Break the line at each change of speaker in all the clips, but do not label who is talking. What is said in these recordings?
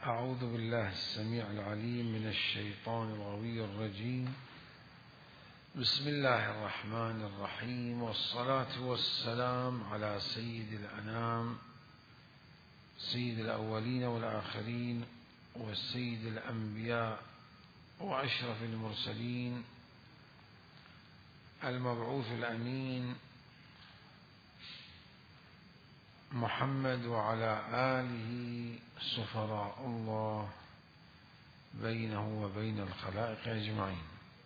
أعوذ بالله السميع العليم من الشيطان الغوي الرجيم. بسم الله الرحمن الرحيم، والصلاة والسلام على سيد الأنام، سيد الأولين والآخرين، والسيد الأنبياء وأشرف المرسلين، المبعوث الأمين محمد وعلى آله سفراء الله بينه وبين الخلائق أجمعين.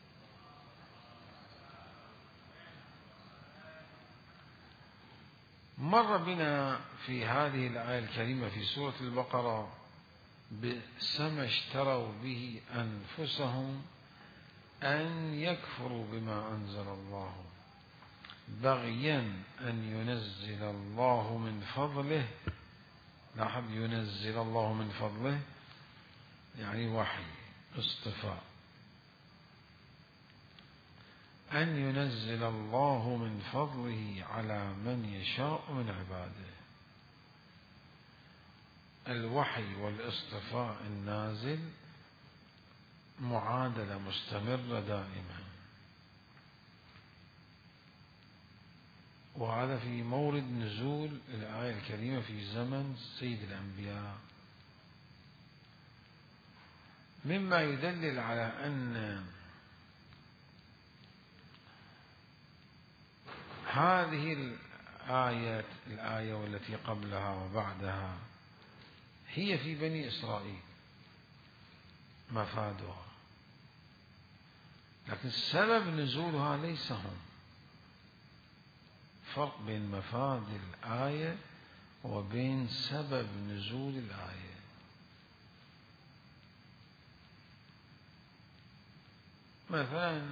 مر بنا في هذه الآية الكريمة في سورة البقرة بئس ما اشتروا به أنفسهم أن يكفروا بما أنزل الله بغيا أن ينزل الله من فضله. لاحظ، ينزل الله من فضله يعني وحي اصطفاء، أن ينزل الله من فضله على من يشاء من عباده. الوحي والاصطفاء النازل معادلة مستمرة دائما، وهذا في مورد نزول الآية الكريمة في زمن سيد الأنبياء، مما يدلل على أن هذه الآية والتي قبلها وبعدها هي في بني إسرائيل مفادها، لكن سبب نزولها ليس هم. فرق بين مفاد الآية وبين سبب نزول الآية. مثلا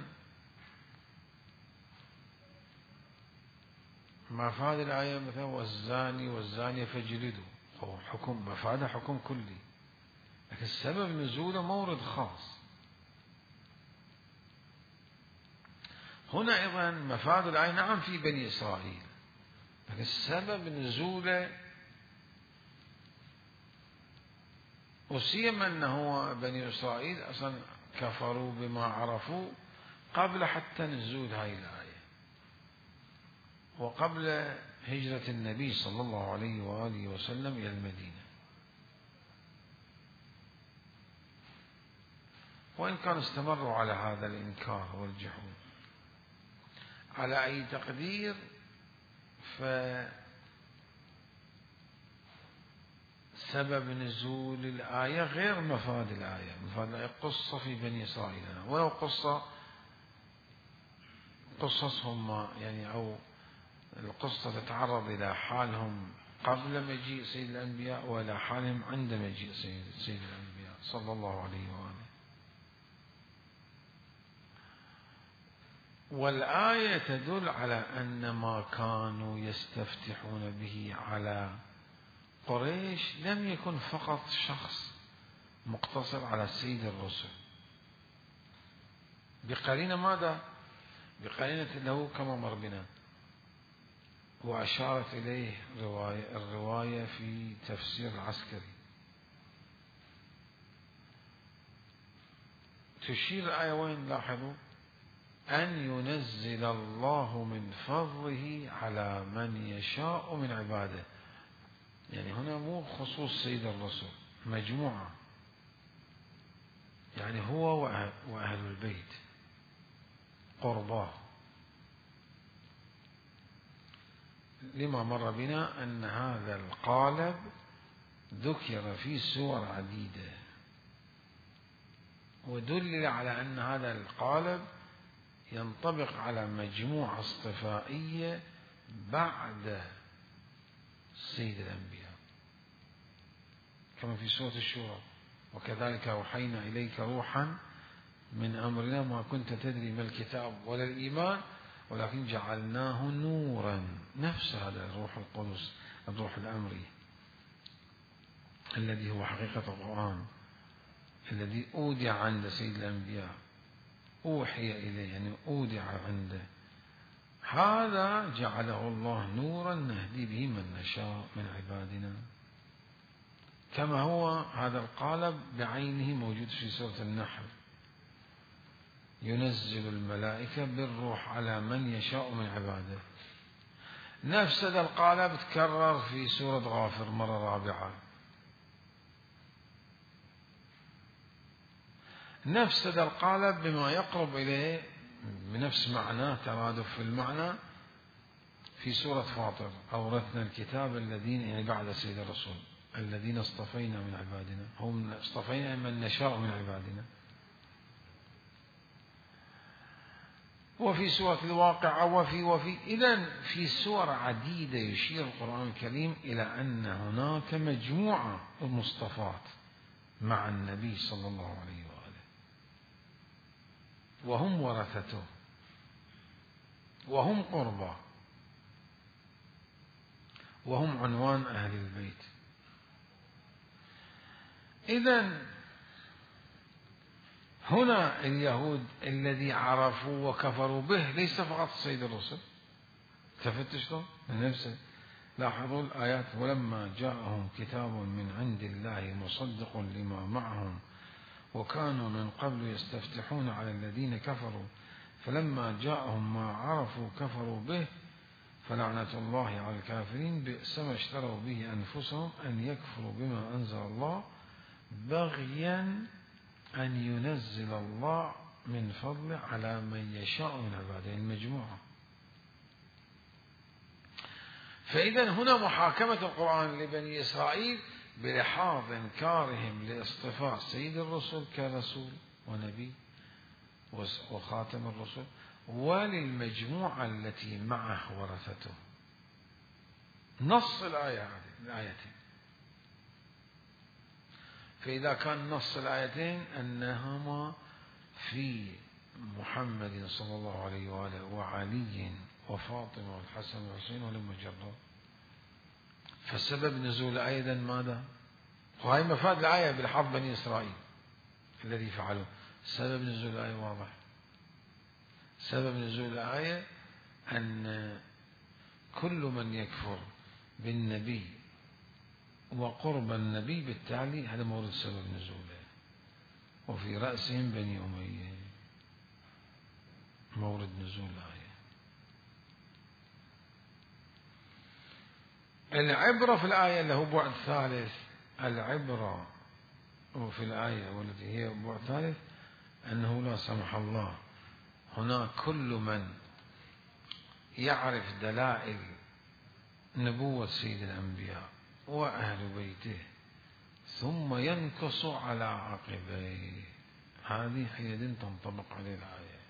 مفاد الآية مثلا والزاني والزانية فاجلدوا، حكم مفادها حكم كلي، لكن سبب نزوله مورد خاص. هنا أيضا مفاد الآية نعم في بني إسرائيل، لكن سبب نزوله وسيما أنه بني إسرائيل أصلا كفروا بما عرفوا قبل حتى نزول هذه الآية، وقبل هجرة النبي صلى الله عليه وآله وسلم إلى المدينة، وإن كانوا استمروا على هذا الإنكار والجحود. على أي تقدير، فسبب نزول الآية غير مفاد الآية. مفاد الآية قصة في بني إسرائيل، ولو قصصهم يعني، أو القصة تتعرض إلى حالهم قبل مجيء سيد الأنبياء وإلى حالهم عند مجيء سيد الأنبياء صلى الله عليه وآله. والآية تدل على أن ما كانوا يستفتحون به على قريش لم يكن فقط شخص مقتصر على سيد الرسل، بقرينة ماذا؟ بقرينة له كما مر بنا، وأشارت إليه الرواية في تفسير العسكري. تشير الآية وين؟ لاحظوا، أن ينزل الله من فضله على من يشاء من عباده. يعني هنا مو خصوص سيد الرسل، مجموعة، يعني هو وأهل البيت قرباه، لما مر بنا أن هذا القالب ذكر في سور عديدة، ودلل على أن هذا القالب ينطبق على مجموعة اصطفائية بعد سيد الأنبياء، كما في سورة الشورى: وكذلك أوحينا إليك روحا من أمرنا ما كنت تدري ما الكتاب ولا الإيمان ولكن جعلناه نورا. نفس هذا الروح القدس، الروح الأمري الذي هو حقيقة القرآن، الذي أودع عند سيد الأنبياء، أوحي إليه يعني أودع عنده، هذا جعله الله نورا نهدي به من نشاء من عبادنا. كما هو هذا القالب بعينه موجود في سورة النحل: ينزل الملائكة بالروح على من يشاء من عباده. نفس هذا القالب تكرر في سورة غافر مرة رابعة. نفس هذا القالب بما يقرب إليه بنفس معناه، ترادف في المعنى، في سورة فاطر: أورثنا الكتاب الذين، يعني بعد سيد الرسول، الذين اصطفينا من عبادنا، هم اصطفينا من نشاء من عبادنا. وفي سورة الواقعة وفي إذن في سور عديدة يشير القرآن الكريم إلى أن هناك مجموعة المصطفات مع النبي صلى الله عليه وآله، وهم ورثته، وهم قربى، وهم عنوان أهل البيت. إذن هنا اليهود الذي عرفوا وكفروا به ليس فقط سيد الرسل. تفتشوا من نفسه، لاحظوا الآيات: ولما جاءهم كتاب من عند الله مصدق لما معهم وكانوا من قبل يستفتحون على الذين كفروا فلما جاءهم ما عرفوا كفروا به فلعنة الله على الكافرين بئس ما اشتروا به أنفسهم أن يكفروا بما أنزل الله بغيا أن ينزل الله من فضله على من يشاء من عباده. المجموعة. فإذا هنا محاكمة القرآن لبني إسرائيل بلحاظ إنكارهم لاصطفاء سيد الرسل كرسول ونبي وخاتم الرسل، وللمجموعة التي معه ورثته. نص الآيتين. فإذا كان نص الآيتين أنهما في محمد صلى الله عليه وآله وعلي وفاطمة والحسن والحسين ولم يجرد، فسبب نزول أيضا ماذا؟ وهي مفاد الآية بلحاظ بني إسرائيل الذي فعلوا. سبب نزول الآية واضح. سبب نزول الآية أن كل من يكفر بالنبي وقرب النبي بالتالي هذا مورد سبب نزوله، وفي رأسهم بني أمية مورد نزول الآية. العبرة في الآية له بعد ثالث. العبرة في الآية والتي هي بعد ثالث أنه لا سمح الله هناك كل من يعرف دلائل نبوة سيد الأنبياء وأهل بيته ثم ينكص على عقبيه، هذه حينئذ تنطبق عليه الآية: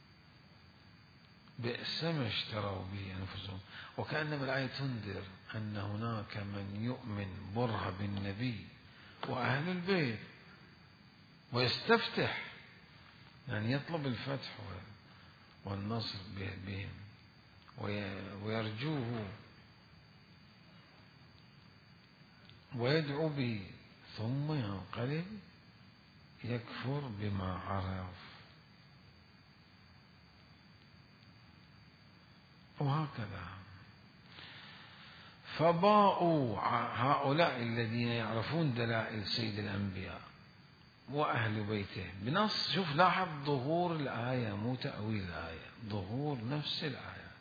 بئس ما اشتروا به أنفسهم. وكأنما الآية تنذر أن هناك من يؤمن بره بالنبي وأهل البيت ويستفتح، يعني يطلب الفتح والنصر بهم ويرجوه ويدعو به، ثم ينقلب يكفر بما عرف. وهكذا فباءوا هؤلاء الذين يعرفون دلائل سيد الأنبياء وأهل بيته بنص. شوف لاحظ ظهور الآية مو تأويل الآية، ظهور نفس الآية.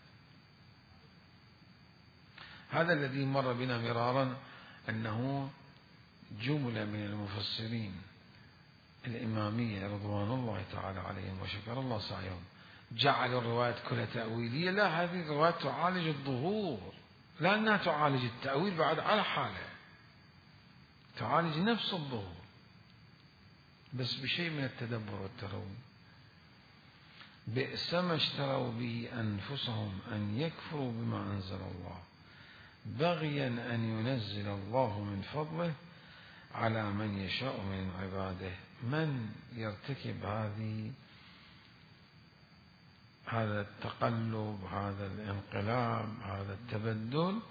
هذا الذي مر بنا مرارا أنه جملة من المفسرين الإمامية رضوان الله تعالى عليهم وشكر الله سعيهم جعلوا الرواية كلها تأويلية. لا، هذه الرواية تعالج الظهور، لأنها تعالج التأويل بعد على حاله، تعالج نفس الظهور بس بشيء من التدبر والتروي. بئس ما اشتروا به أنفسهم أن يكفروا بما أنزل الله بغيا أن ينزل الله من فضله على من يشاء من عباده. من يرتكب هذا التقلب، هذا الانقلاب، هذا التبدل،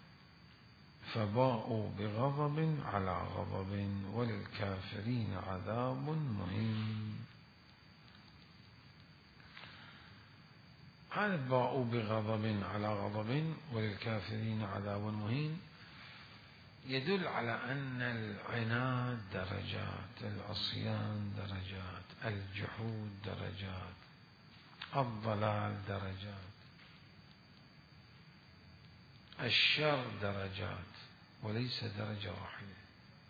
فباءوا بغضب على غضب وللكافرين عذاب مهين. هذا باءوا بغضب على غضب وللكافرين عذاب مهين، يدل على أن العناد درجات، العصيان درجات، الجحود درجات، الضلال درجات، الشر درجات، وليس درجة واحدة.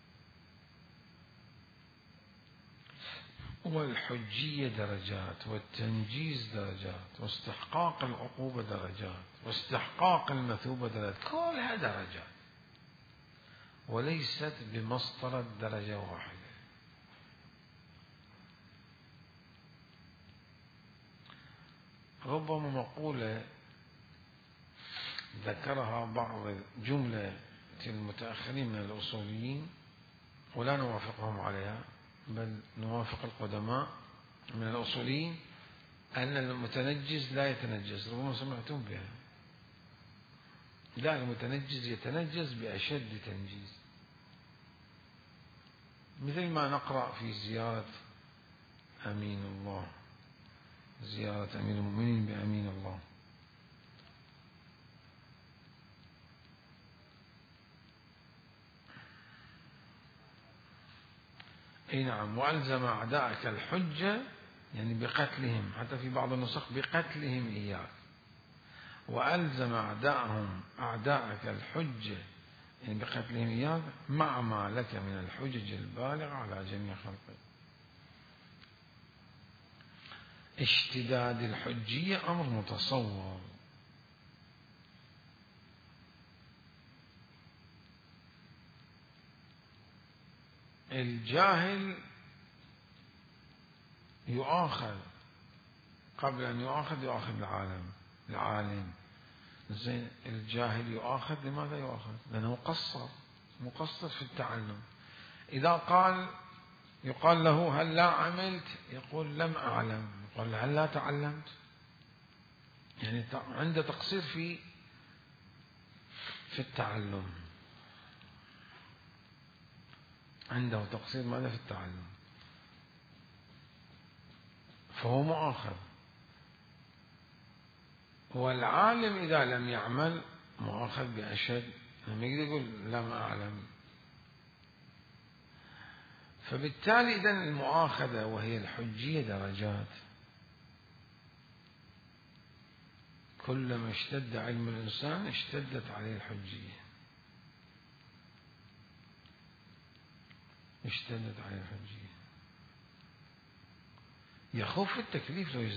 والحجية درجات، والتنجيز درجات، واستحقاق العقوبة درجات، واستحقاق المثوبة درجات، كلها درجات وليست بمسطرة درجة واحدة. ربما مقولة ذكرها بعض جملة المتأخرين من الأصوليين ولا نوافقهم عليها، بل نوافق القدماء من الأصوليين، أن المتنجز لا يتنجس. ربما سمعتم بها. لا، المتنجز يتنجس بأشد تنجيز، مثل ما نقرأ في زيارة أمين الله، زيارة أمير المؤمنين بأمين الله. أي نعم. وألزم أعداءك الحجة، يعني بقتلهم، حتى في بعض النسخ بقتلهم إياك. وألزم أعداءك الحجة، يعني بقتلهم إياك، مع ما لك من الحجج البالغة على جميع خلقه. اشتداد الحجية أمر متصور. الجاهل يؤاخذ، قبل أن يؤاخذ العالم. زين، الجاهل يؤاخذ. لماذا يؤاخذ؟ لأنه مقصر في التعلم. إذا يقال له هل لا عملت؟ يقول لم أعلم. يقول هل لا تعلمت؟ يعني عنده تقصير في التعلم، عنده تقصير ماذا في التعلم، فهو مؤاخذ. والعالم إذا لم يعمل مؤاخذ بأشد، لما يقول لم أعلم. فبالتالي إذن المؤاخذة وهي الحجية درجات. كلما اشتد علم الإنسان اشتدت عليه الحجية، اشتدت عليه الحجية. يخف التكليف لو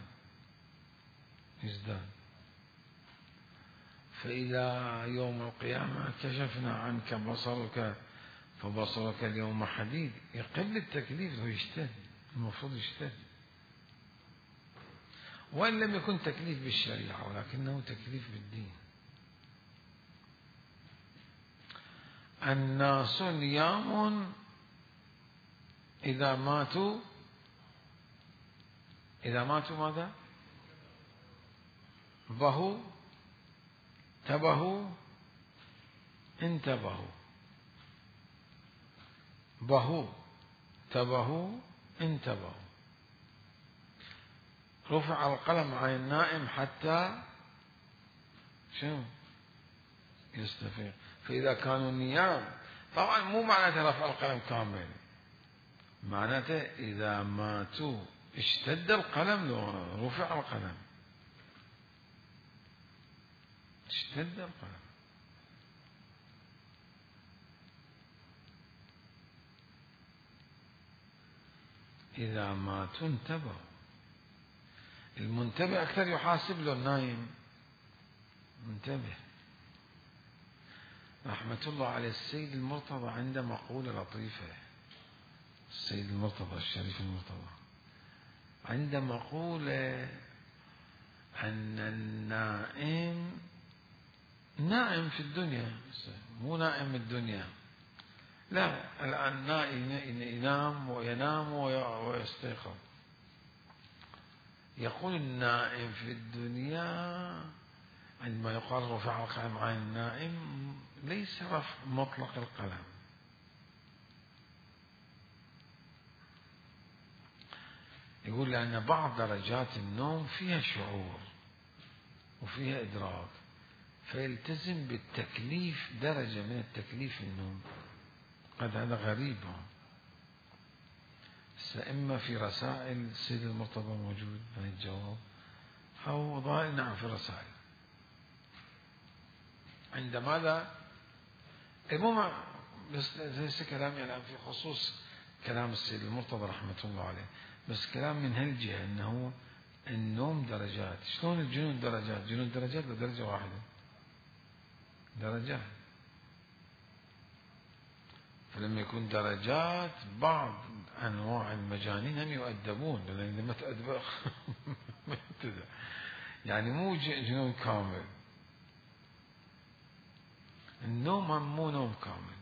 يزداد. فإذا يوم القيامة كشفنا عنك بصرك فبصرك اليوم حديد، يقل التكليف لو يشتد، المفروض يشتد. وإن لم يكن تكليف بالشريعة ولكنه تكليف بالدين. الناس نيام إذا ماتوا ماذا؟ بهوا تبهوا انتبهوا. بهوا تبهوا انتبهوا. رفع القلم عن النائم حتى يستفيق. فإذا كانوا نيام، طبعا مو معناته رفع القلم كامل، معناته إذا ماتوا اشتد القلم، رفع القلم، اشتد القلم. إذا ماتوا انتبهوا. المنتبه أكثر يحاسب له النايم. منتبه. رحمة الله على السيد المرتضى عنده مقولة لطيفة. السيد المرتضى الشريف المرتضى عنده مقولة أن النائم نائم في الدنيا، مو نائم الدنيا. لا، النائم ينام وينام ويستيقظ. يقول النائم في الدنيا عندما يقال رفع القلم عن النائم ليس رفع مطلق القلم، يقول لأن بعض درجات النوم فيها شعور وفيها إدراك، فيلتزم بالتكليف درجة من التكليف النوم. قد هذا غريب. إما في رسائل السيد المرتضى موجود من الجواب، أو ظاهر نعم في الرسائل. عند ماذا؟ المهم بس ليس كلامي الآن في خصوص كلام السيد المرتضى رحمة الله عليه، بس كلام من هالجهة أنه النوم درجات. شلون الجنون درجات؟ جنون درجات لدرجة واحدة، درجات. فلما يكون درجات بعض أنواع المجانين هم يؤدبون، لأن لما تأدب يعني مو جنون كامل. النوم مو نوم كامل.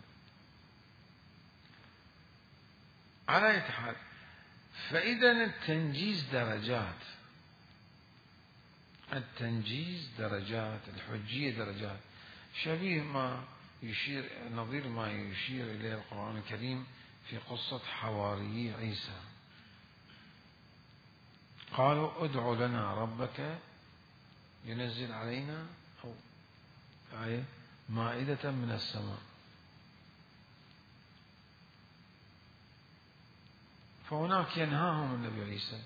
على أي حال، فإذا التنجيز درجات، التنجيز درجات، الحجية درجات، شبيه ما يشير، نظير ما يشير إليه القرآن الكريم في قصة حواري عيسى. قالوا ادع لنا ربك ينزل علينا أو آية مائدة من السماء. فهناك ينهاهم النبي عيسى،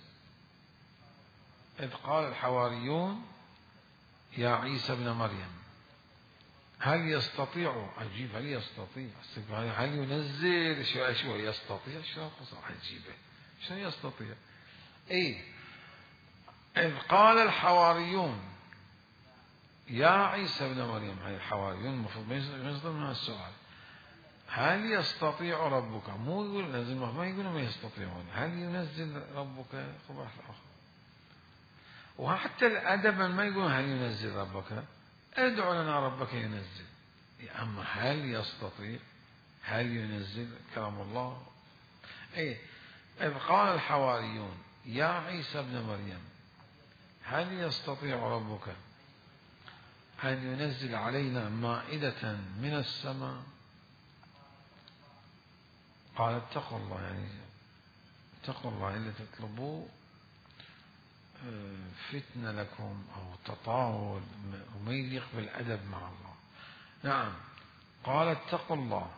إذ قال الحواريون يا عيسى ابن مريم هل يستطيع، عجيب، هل يستطيع، هل ينزل، شو يستطيع، شو عجيبة، شو يستطيع. اي إذ قال الحواريون يا عيسى ابن مريم، هاي الحواريون المفروض يصدر من السؤال هل يستطيع ربك، مو يقول نزل، ما يقولون ما يستطيعون، هل ينزل ربك خبر الآخر. وحتى الأدب ما يقولون هل ينزل ربك، ادعو لنا ربك ينزل. أما هل يستطيع، هل ينزل كلام الله. إيه إذ قال الحواريون يا عيسى ابن مريم هل يستطيع ربك أن ينزل علينا مائدة من السماء. قال اتقوا الله، يعني اتقوا الله إلا تطلبوا فتنة لكم أو تطاول وما يليق بالأدب مع الله. نعم، قال اتقوا الله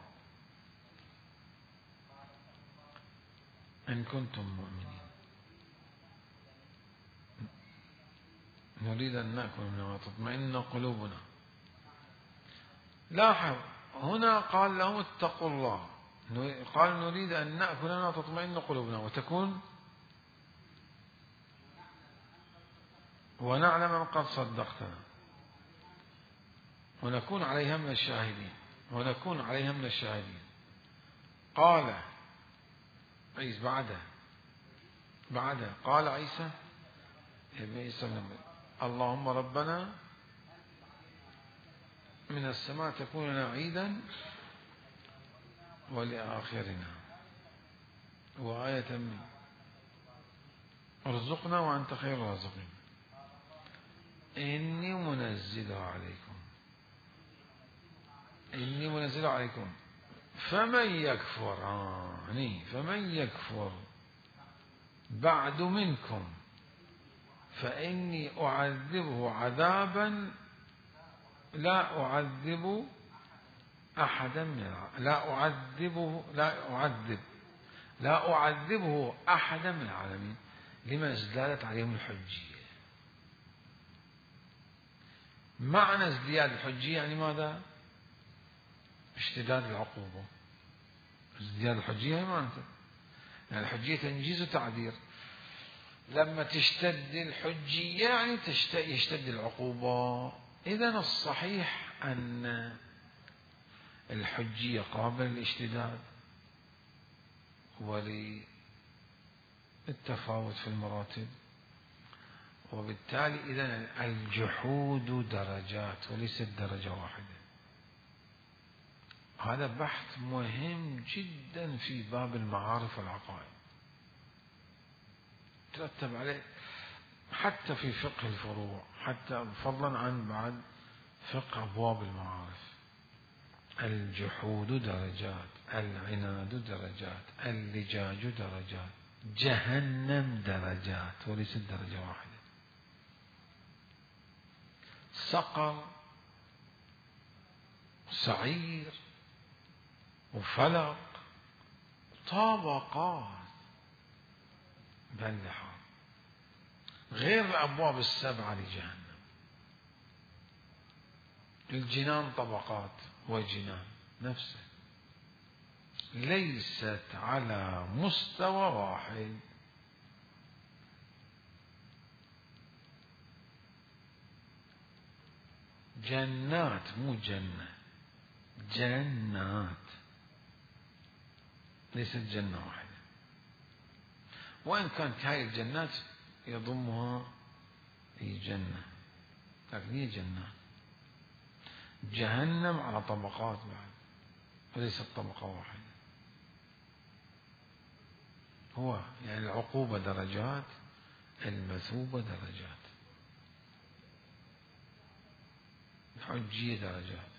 إن كنتم مؤمنين نريد أن نأكل منها وتطمئن قلوبنا. لاحظ هنا قال لهم اتقوا الله، قال نريد أن نأكل منها وتطمئن قلوبنا وتكون ونعلم أن قد صدقتنا ونكون عليها من الشاهدين، ونكون عليها من الشاهدين. قال عيسى بعده قال عيسى اللهم ربنا من السماء تكون لنا عيدا ولآخرنا وآية منك ارزقنا وأنت خير الرازقين إني منزلها عليكم فمن يكفر بعد منكم فإني أعذبه عذابا لا أعذب أحدا من العالمين. لما ازدادت عليهم الحجية. معنى ازدياد الحجية يعني ماذا؟ اشتداد العقوبة. ازدياد الحجية معناته يعني الحجية تنجيز وتعذير. لما تشتد الحجية يعني يشتد العقوبة. إذن الصحيح أن الحجية قابلة للاشتداد وللتفاوت في المراتب، وبالتالي إذن الجحود درجات وليست درجة واحدة. هذا بحث مهم جدا في باب المعارف والعقائد، ترتب عليه حتى في فقه الفروع، حتى فضلا عن بعد فقه أبواب المعارف. الجحود درجات، العناد درجات، اللجاج درجات، جهنم درجات وليست درجة واحدة. سقر سعير وفلق، طبقات بلحة، غير الأبواب السبعة لجهنم. الجنان طبقات وجنان نفسه، ليست على مستوى واحد. جنات مو جنة، جنات، ليست جنة واحدة. وإن كانت هاي الجنات يضمها هي جنة، لكن هي جنات. جهنم على طبقات بعد، وليست طبقة واحدة. هو يعني العقوبة درجات، المثوبة درجات، الحجية درجات.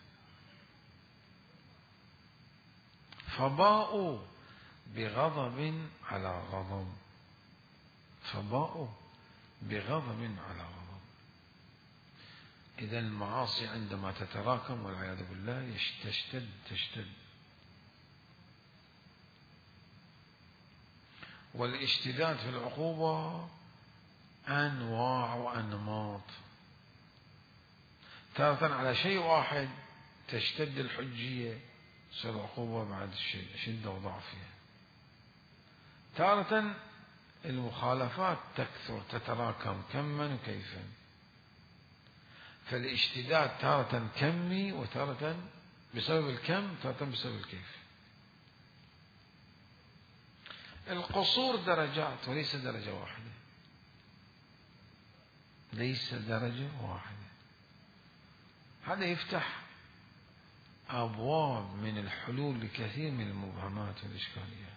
فباءوا بغضب على غضب، فباءوا بغضب على غضب. إذا المعاصي عندما تتراكم والعياذ بالله تشتد. والاشتداد في العقوبة أنواع وأنماط. تارة على شيء واحد تشتد الحجية، تصير العقوبة بعد شدة وضعفها. تارة المخالفات تكثر تتراكم كما وكيفا، فالاشتداد تارة كمي وتارة بسبب الكم، تارة بسبب الكيف. القصور درجات وليس درجة واحدة، ليس درجة واحدة. هذا يفتح أبواب من الحلول لكثير من المبهمات والإشكاليات.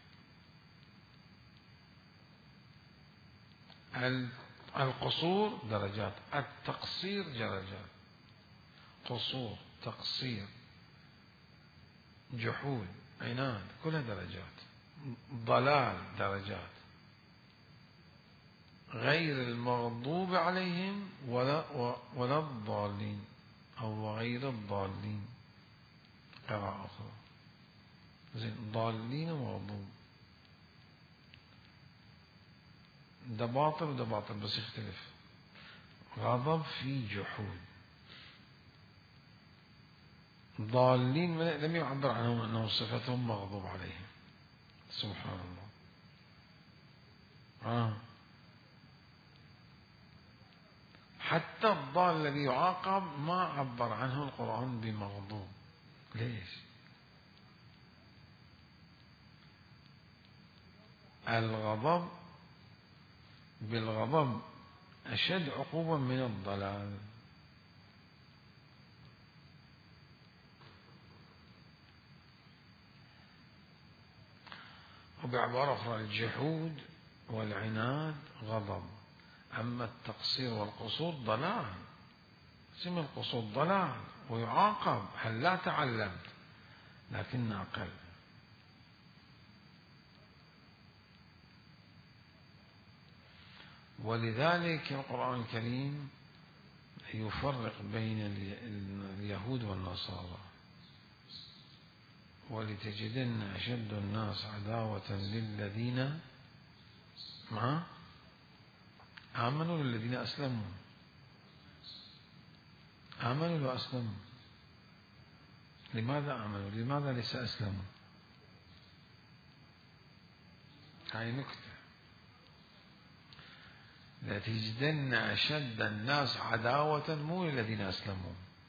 القصور درجات، التقصير درجات. قصور، تقصير، جحود، عناد، كلها درجات. ضلال درجات، غير المغضوب عليهم ولا الضالين، أو غير الضالين قراءة أخرى. زين، ضالين ومغضوب، ده باطل وده باطل بس يختلف. غضب في جحود. ضالين لم يعبر عنهم أنه صفتهم مغضوب عليهم، سبحان الله. حتى الضال الذي يعاقب ما عبر عنه القرآن بمغضوب. ليش؟ الغضب بالغضب أشد عقوبة من الضلال. وبعبارة أخرى الجحود والعناد غضب، أما التقصير والقصور ضلال. اسم القصور ضلال ويعاقب، هل لا تعلمت لكن أقل. ولذلك القرآن الكريم يفرق بين اليهود والنصارى. ولتجدن أشد الناس عداوة للذين آمنوا للذين أسلموا. آمنوا وأسلموا. لماذا آمنوا؟ لماذا ليس أسلموا؟ هاي نكتة. لتجدن أشد الناس عداوة مو للذين أسلموا،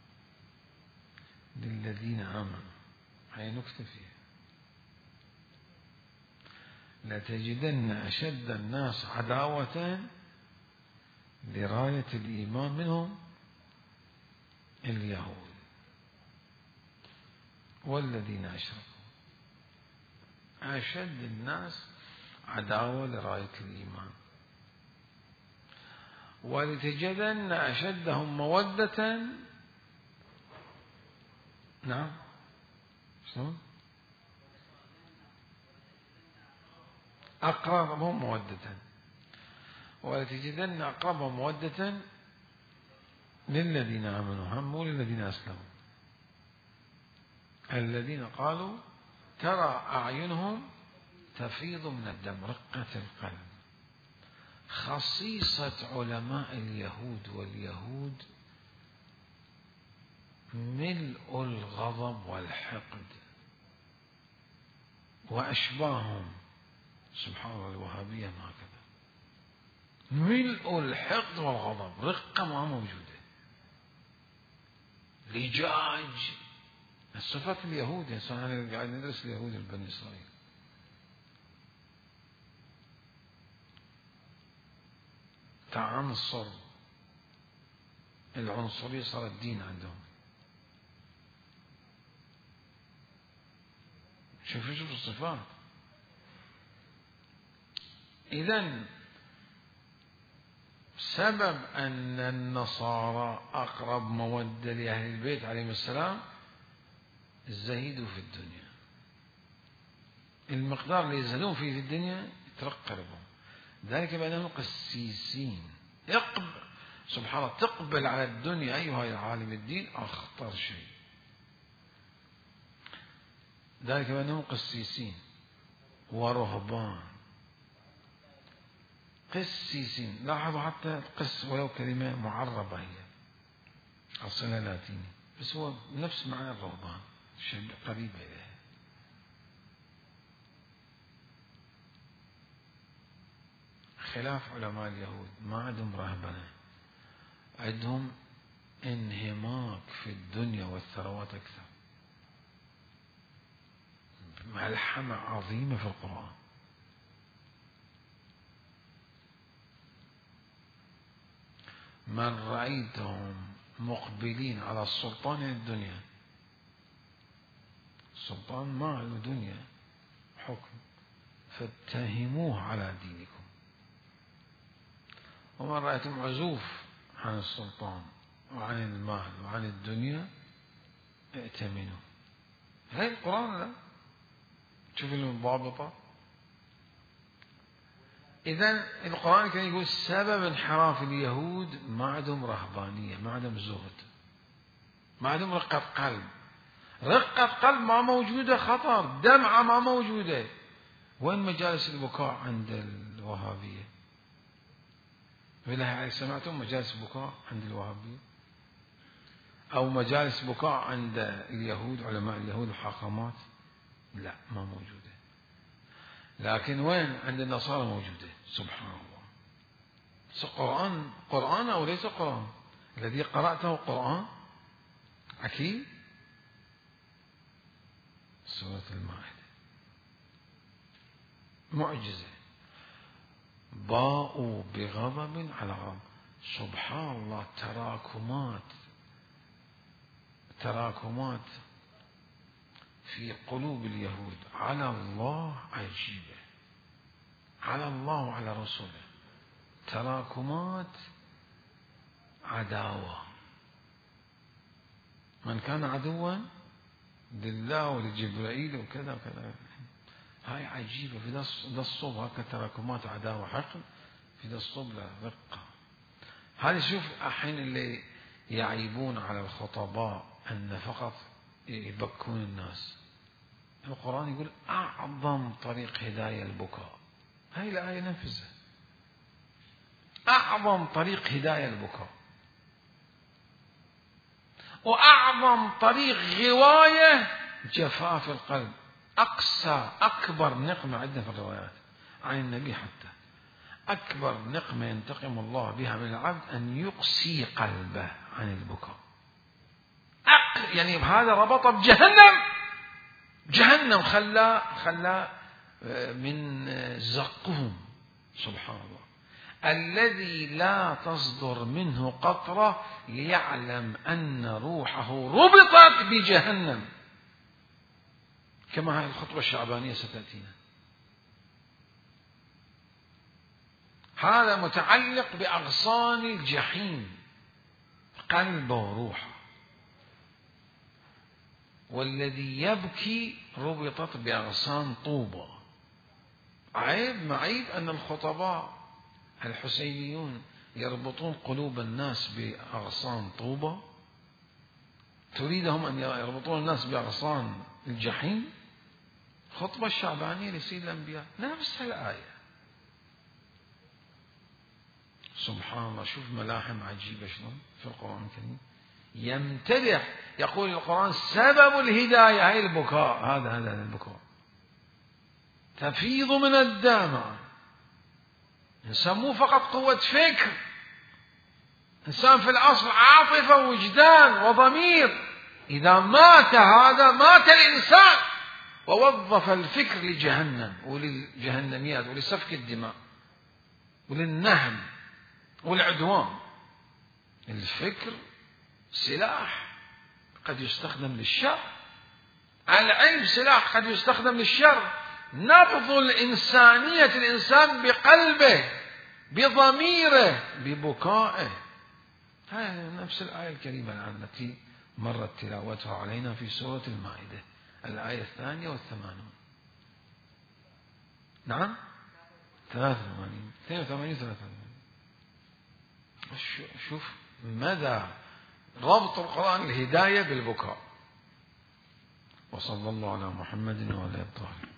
للذين آمنوا. هاي نكتة فيها. لتجدن أشد الناس عداوة لراية الإيمان منهم اليهود والذين أشركوا. أشد الناس عداوة لراية الإيمان. ولتجدن أشدهم مودة. نعم، شلون؟ أقربهم مودة. ولتجدن أقربهم مودة للذين آمنوا، هم مو للذين أسلموا. الذين قالوا ترى أعينهم تفيض من الدم، رقة القلب. خصيصة علماء اليهود واليهود ملء الغضب والحقد، وأشباههم سبحان الله الوهابية هكذا، ملء الحقد والغضب، رقة ما موجودة، لجاج. الصفات اليهود، إنسان قاعد ندرس اليهود البني إسرائيل، تعنصر، العنصرية صارت دين عندهم. شوف الصفات. إذن سبب أن النصارى أقرب مودة لأهل البيت عليهم السلام الزهيد في الدنيا، المقدار اللي يزهدون فيه في الدنيا يترقى لهم، ذلك بأنهم قسيسين. سبحان الله، تقبل على الدنيا أيها العالم الدين أخطر شيء، ذلك بأنهم قسيسين ورهبان. قسيسين، لاحظوا حتى القس ولو كلمة معربة هي أصلها لاتيني، بس هو نفس معنى الرهبان، شيء قريب إليه. خلاف علماء اليهود، ما عندهم رهبنة، عندهم انهماك في الدنيا والثروات أكثر، ملحمة عظيمة في القرآن. من رأيتهم مقبلين على السلطان الدنيا، السلطان ما له دنيا حكم، فاتهموه على دينكم. ومن رأيتم عزوف عن السلطان وعن المال وعن الدنيا ائتمنوا. هاي القرآن، لا شوف المضابطة. إذن القرآن كان يقول سبب انحراف اليهود ما عندهم رهبانية، ما عندهم زهد، ما عندهم رقة قلب. رقة قلب ما موجودة، خطر، دمعة ما موجودة. وين مجالس البكاء عند الوهابية؟ بالله سمعتم مجالس بكاء عند الوهابية أو مجالس بكاء عند اليهود، علماء اليهود الحاخامات؟ لا، ما موجودة. لكن وين عند النصارى موجودة. سبحان الله. قرآن أو ليس قرآن؟ الذي قرأته قرآن أكيد. سورة المائدة معجزة، باءوا بغضب على غضب. سبحان الله، تراكمات في قلوب اليهود على الله عجيبة، على الله وعلى رسوله، تراكمات عداوة. من كان عدوا لله ولجبرائيل وكذا وكذا، هاي عجيبة. في ذا الصوب هكذا تراكمات عداوة حقد، في ذا الصوب رقة. هذه شوف الحين اللي يعيبون على الخطباء أن فقط يبكون الناس. القرآن يقول أعظم طريق هداية البكاء. هاي الآية نفسها، أعظم طريق هداية البكاء، وأعظم طريق غواية جفاف القلب. أكبر نقمة عندنا في الروايات عن النبي، حتى أكبر نقمة ينتقم الله بها من العبد أن يقسي قلبه عن البكاء. يعني هذا ربط بجهنم، خلى من زقهم. سبحان الله، الذي لا تصدر منه قطرة ليعلم أن روحه ربطت بجهنم، كما هذه الخطبة الشعبانية ستأتينا. هذا متعلق بأغصان الجحيم، قلبه وروحه. والذي يبكي ربطت بأغصان طوبى. عيب معيب أن الخطباء الحسينيون يربطون قلوب الناس بأغصان طوبى. تريدهم أن يربطون الناس بأغصان الجحيم؟ خطبة الشعبانية لسيد الأنبياء نفس الآية. سبحان الله، شوف ملاحم عجيبة شلون في القرآن الكريم يمتدح. يقول القرآن سبب الهداية هي البكاء، هذا البكاء تفيض من الدمع. إنسان مو فقط قوة فكر، إنسان في الأصل عاطفة ووجدان وضمير. إذا مات هذا مات الإنسان، ووظف الفكر لجهنم وللجهنميات ولسفك الدماء وللنهم والعدوان. الفكر سلاح قد يستخدم للشر، العلم سلاح قد يستخدم للشر. نبض الإنسانية، الإنسان بقلبه بضميره ببكائه. هذه نفس الآية الكريمة الآن التي مرت تلاوتها علينا في سورة المائدة، الآية 82. نعم 83 83. شوف مدى ربط القرآن الهداية بالبكاء. وصلى الله على محمد وعلى آله الطاهرين.